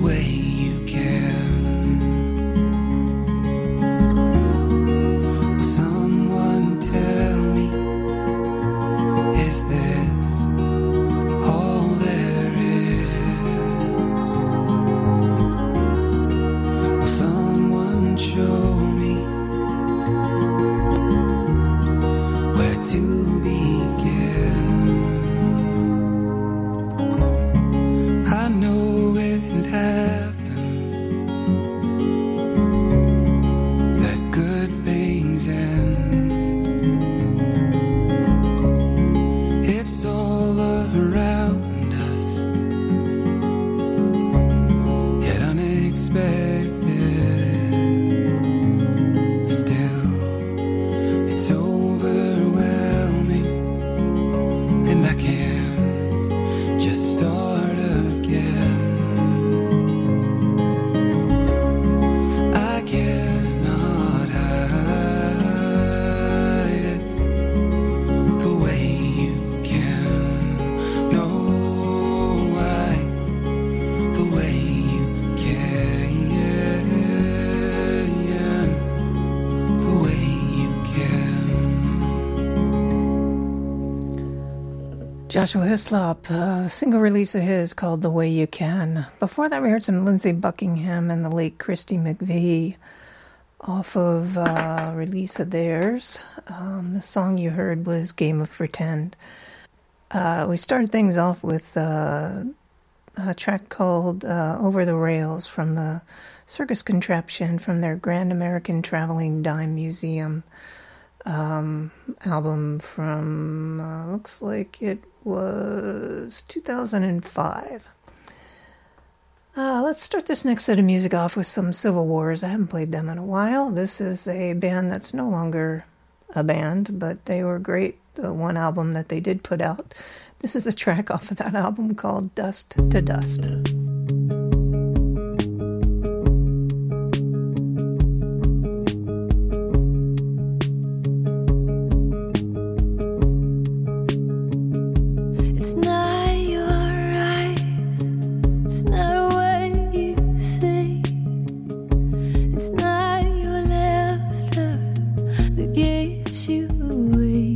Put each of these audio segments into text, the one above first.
way you care. Will someone tell me, is this all there is? Will someone show me where to begin? I know it happens that good things end. It's all around us, yet unexpected. Still, it's overwhelming, and I can't just start again. I cannot hide it the way you can. No, the way you can. The way you can. Joshua Hislop, a single release of his called The Way You Can. Before that, we heard some Lindsey Buckingham and the late Christy McVie off of a release of theirs. The song you heard was Game of Pretend. We started things off with a track called Over the Rails from the Circus Contraption from their Grand American Traveling Dime Museum album from, looks like it was 2005. Let's start this next set of music off with some Civil Wars. I haven't played them in a while. This is a band that's no longer a band, but they were great. The one album that they did put out. This is a track off of that album called Dust to Dust. It's not your eyes, it's not what you say, it's not your laughter that gives you away.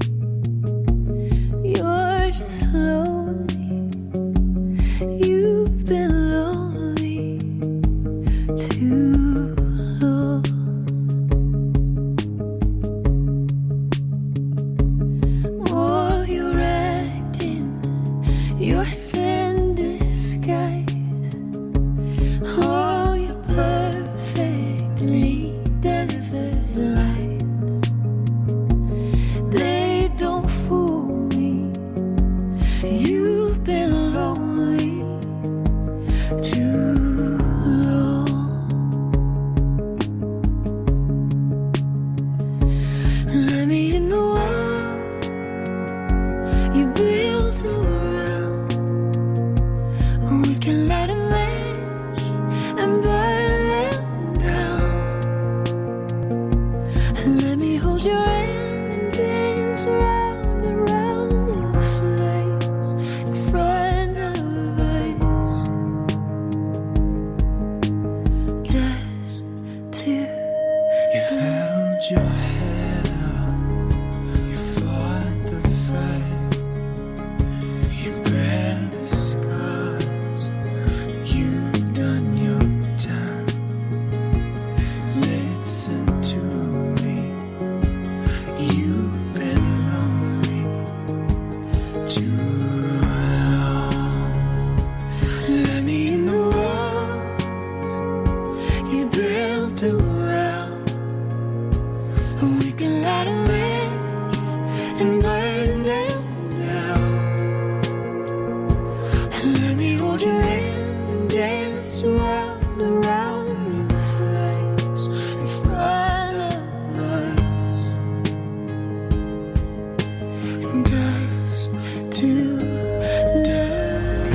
You're just lonely, you've been lonely too long. Oh, you're acting your thin disguise. Oh, your perfectly delivered lies. They don't fool me. You've been lonely too long. Let me in the world you built around. We can light a match and burn them down. Let me hold your hand and dance round and round the flames in front of us. Dust to You've held your head up, you fought the fight, you bear the scars, you've done your time. Listen to me, you've been lonely too long. Let me in the walls you built around. We can light a match and burn them down. Let me hold your hand and dance round and round the flames in front of us. Dust to dust.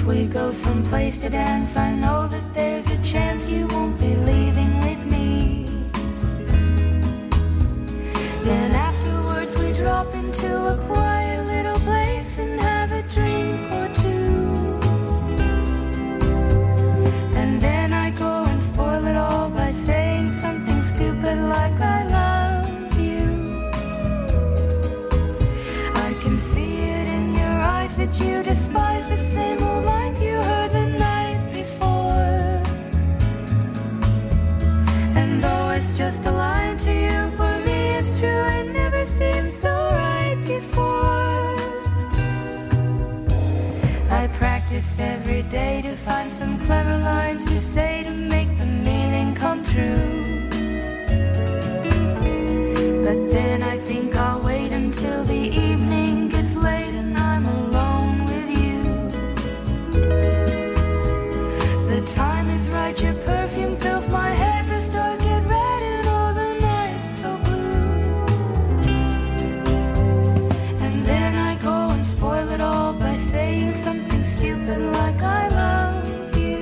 we go someplace to dance, I know that there's a chance you won't be leaving with me. Then afterwards we drop into a quiet little place and have a drink or two. And then I go and spoil it all by saying something stupid like I love you. I can see it in your eyes that you despise the same old lines you heard the night before. And though it's just a line to you, for me it's true, it never seemed so right before. I practice every day to find some clever lines to say to make the meaning come true. But then I think I'll wait until the evening gets late and I'm alone with you. The time is right, your perfume fills my head, the stars get red and all the nights so blue. And then I go and spoil it all by saying something stupid like I love you.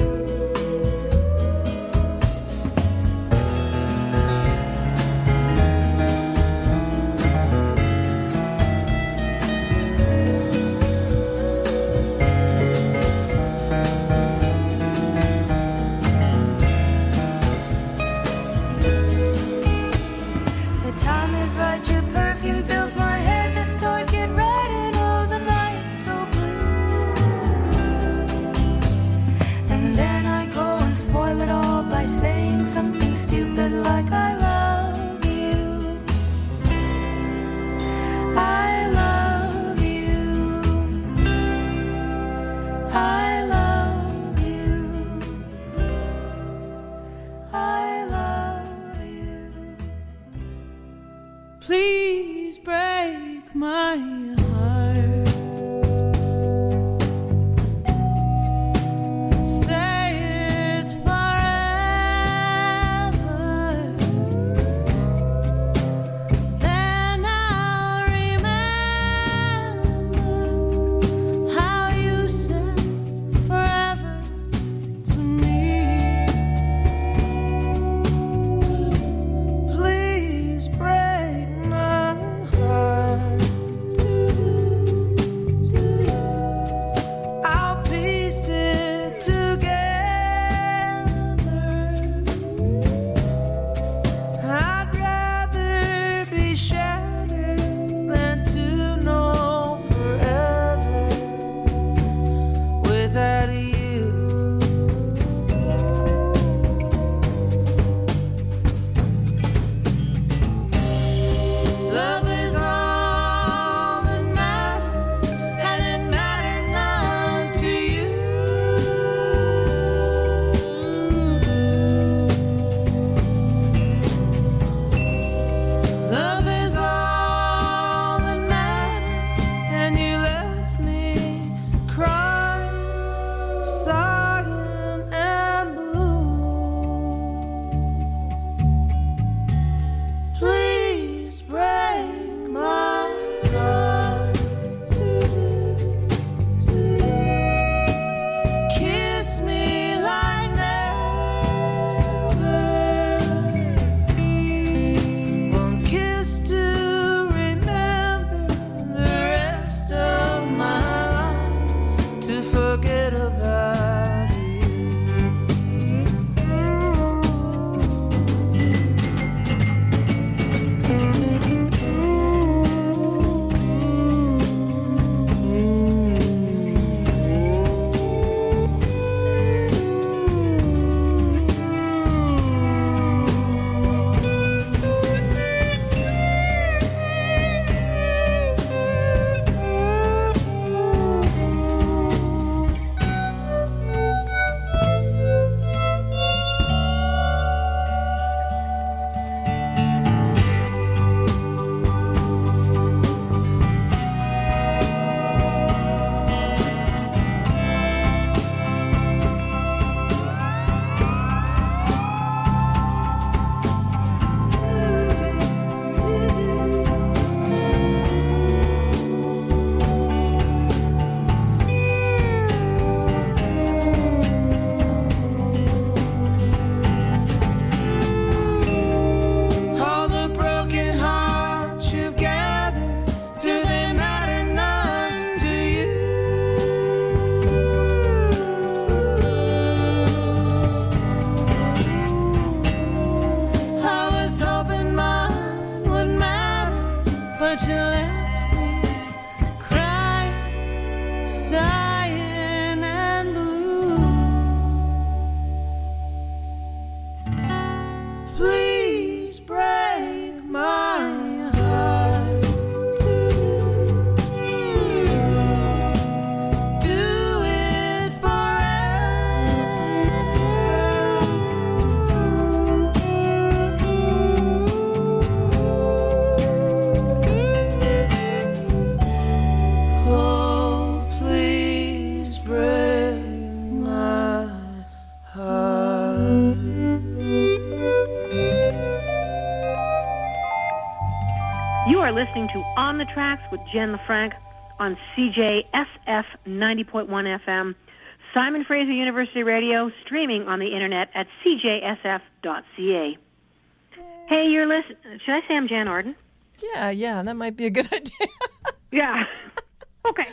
You are listening to On the Tracks with Jen LaFranc on CJSF 90.1 FM, Simon Fraser University Radio, streaming on the internet at cjsf.ca. Hey, you're listening. Should I say I'm Jan Arden? Yeah, that might be a good idea. Yeah. Okay.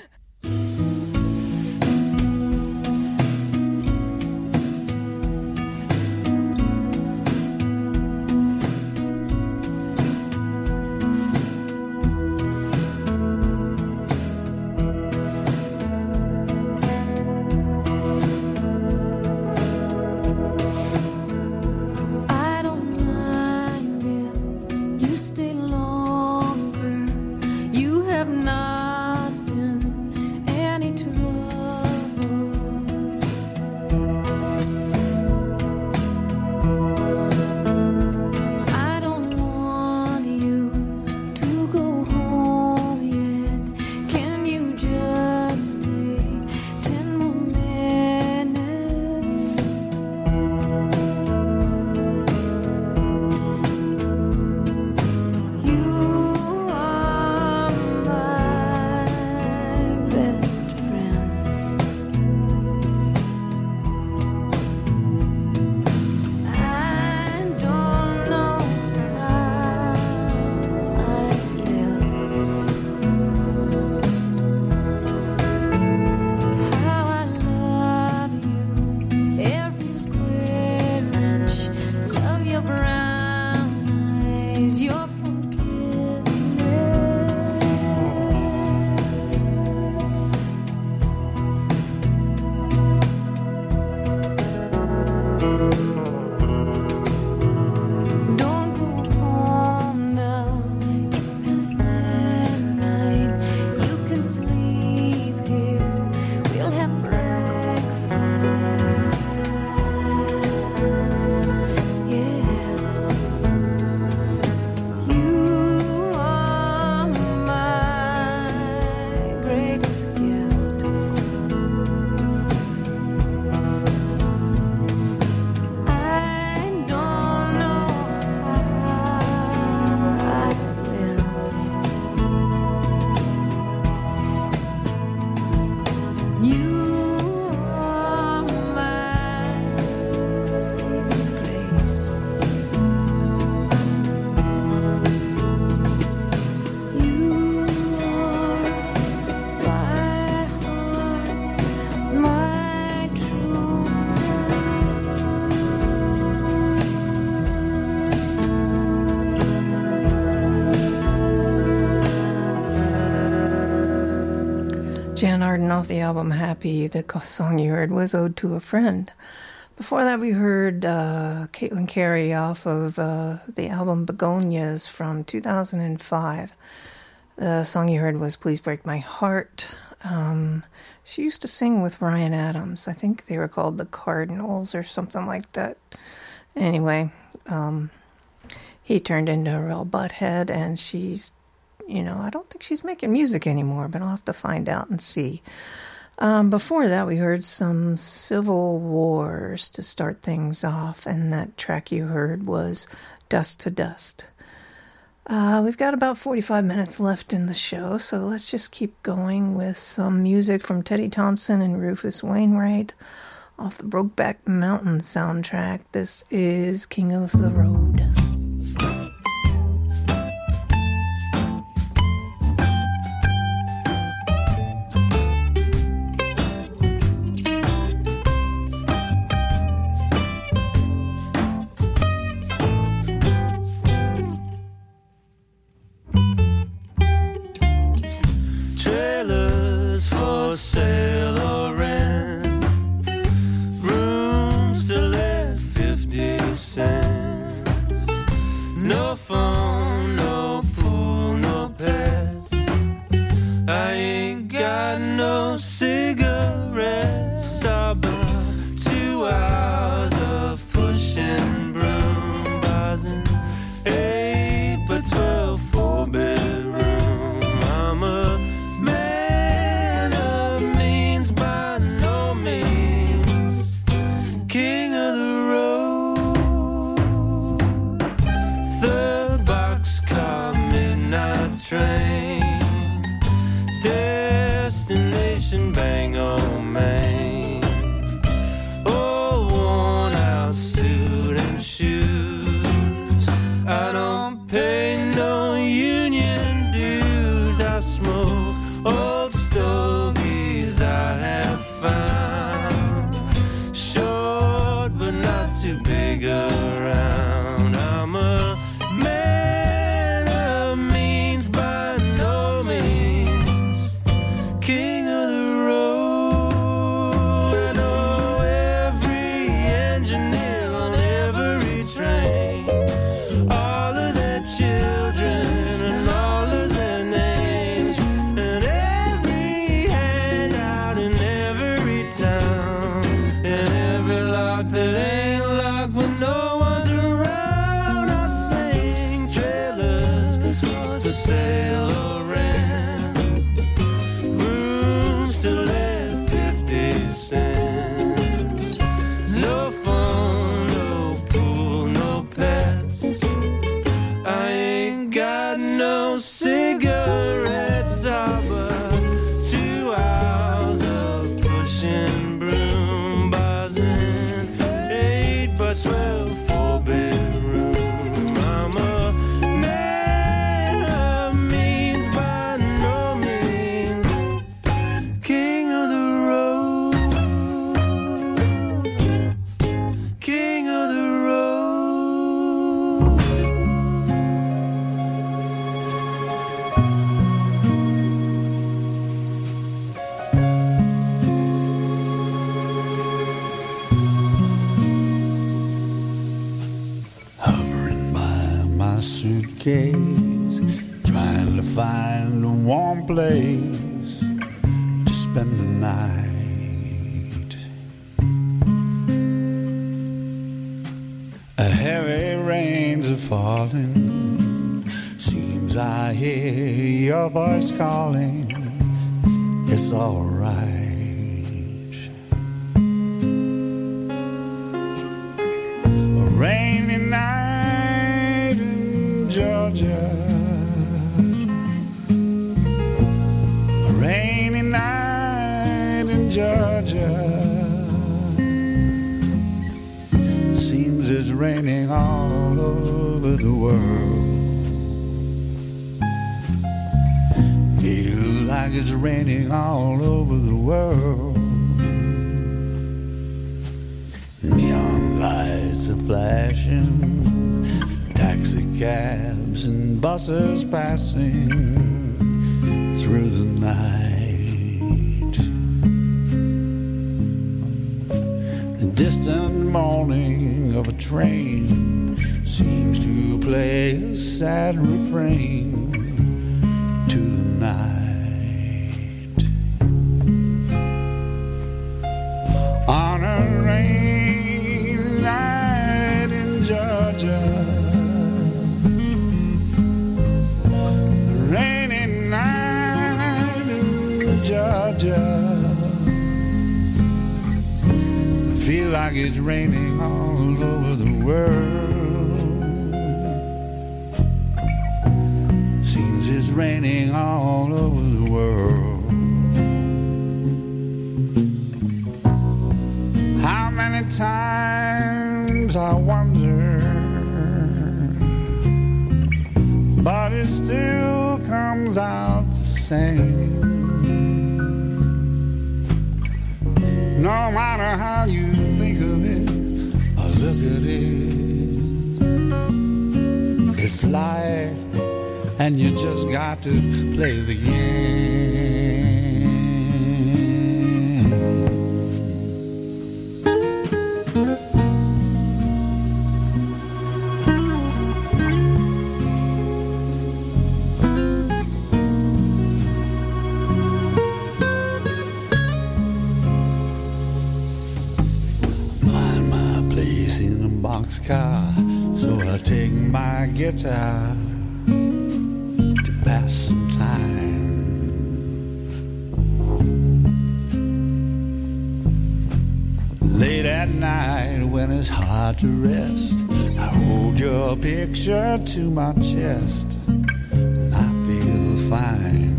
Jan Arden off the album Happy. The song you heard was Ode to a Friend. Before that, we heard Caitlin Carey off of the album Begonias from 2005. The song you heard was Please Break My Heart. She used to sing with Ryan Adams. I think they were called the Cardinals or something like that. Anyway, he turned into a real butthead, and she's, I don't think she's making music anymore, but I'll have to find out and see. Before that, we heard some Civil Wars to start things off, and that track you heard was Dust to Dust. We've got about 45 minutes left in the show, so let's just keep going with some music from Teddy Thompson and Rufus Wainwright off the Brokeback Mountain soundtrack. This is King of the Road. Rooms to let 50 cents. too big around. I'm a man of means by no means, king of the road. I know every engineer on every train, all of their children and all of their names, and every handout in every town, and every lock that ain't locked when no one's around. I sing trailers for sale or rent, rooms to let 50 cents. No phone, no pool, no pets. I ain't got no cigarettes, but 2 hours of pushing broom bars in 8 by 12 4-bedroom. I'm a man of means by no means, king of the road, king of the road. Hovering by my suitcase, trying to find a warm place to spend the night. A heavy rains are falling, seems I hear your voice calling. It's alright. A rainy night in Georgia, a rainy night in Georgia. Seems it's raining all over the world. Feels like it's raining all over the world. Neon lights are flashing, taxi cabs and buses passing through the night. The distant moaning of a train seems to play a sad refrain to the night. On a rainy night in Georgia, a rainy night in Georgia, I feel like it's raining all over the world. Seems it's raining all over the world. How many times I wonder, but it still comes out the same. No matter how you think of it or look at it, it's life, and you just got to play the game. Find my place in a boxcar, so I take my guitar to pass some time. Late at night when it's hard to rest, I hold your picture to my chest and I feel fine.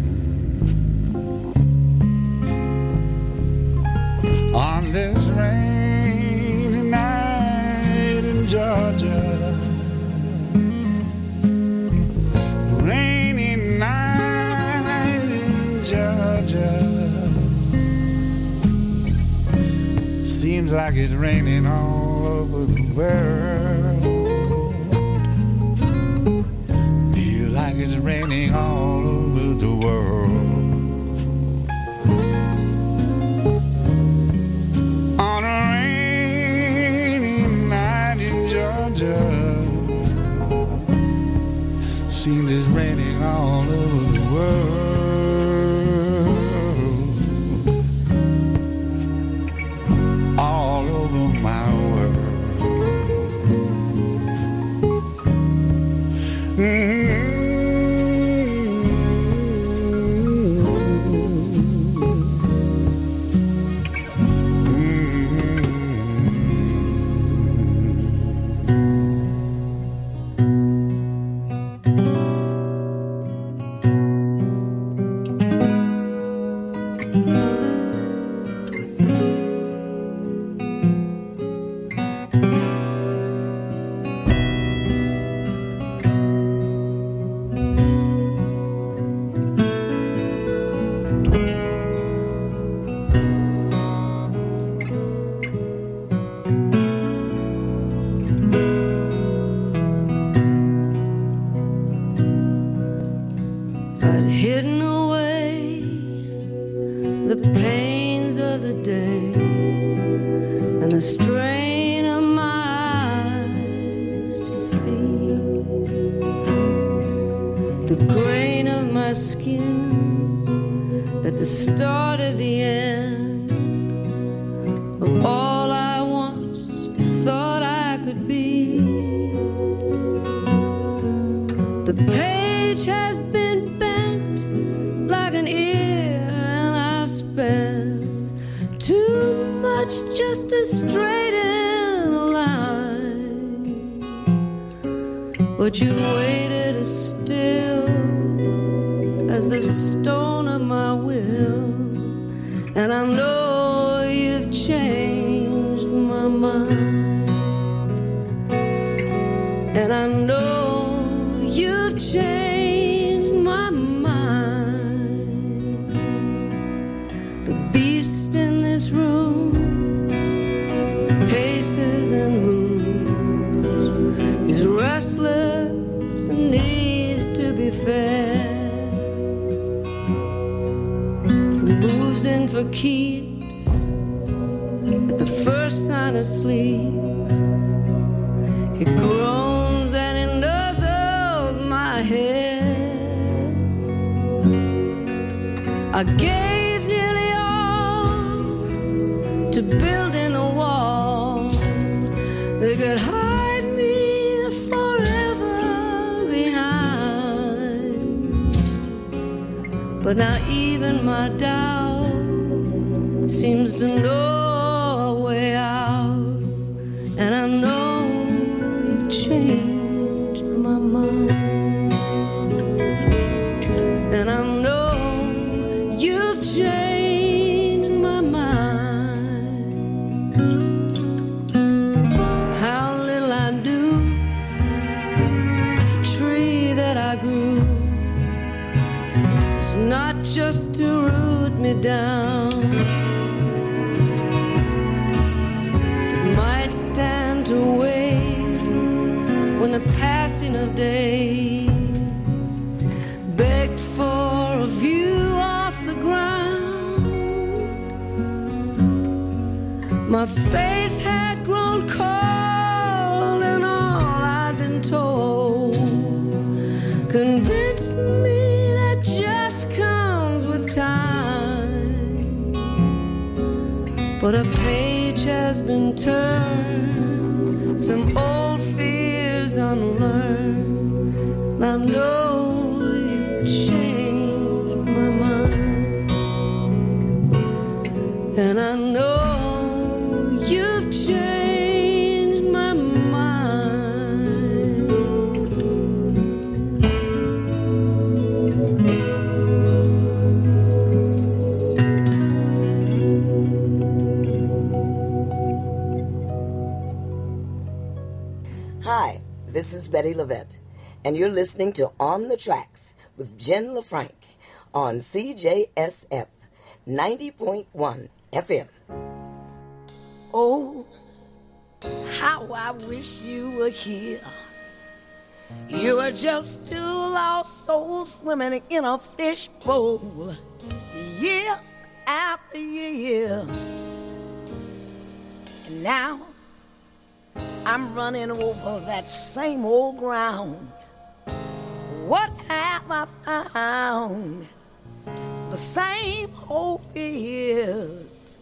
On this rainy night in Georgia, rainy night in Georgia, seems Seems like it's raining all over the world. Feel like it's raining all over the world. On a rainy night in Georgia, seems it's raining all over the world. All over my world. I'd hidden away the pains of the day and the strain of my eyes to see the grain of my skin at the start of the end of all I once thought I could be. The page has been bent like an ear, and I've spent too much just to straighten a line. But you waited as still as the stone of my will, and I know you've changed my mind, and I know you've changed my mind. The beast in this room paces and moves. He's restless and needs to be fed. He moves in for keeps at the first sign of sleep. He groans and he nuzzles my head. I gave nearly all to building a wall that could hide me forever behind. But now even my doubt seems to know a way out, and I know you've changed my mind, and I know you've changed my mind. How little I knew the tree that I grew is not just to root me down. It might stand to wait when the passing of days begged for a view off the ground. My faith had grown cold, and all I'd been told convinced me that just comes with time. But a page has been turned, some old fears unlearned, and I know you've changed my mind, and I know you've changed my mind. Hi, this is Betty Levette, and you're listening to On the Tracks with Jen LaFranc on CJSF 90.1 FM. Oh, how I wish you were here. You are just two lost souls swimming in a fishbowl, year after year. And now I'm running over that same old ground. What have I found? The same old fears.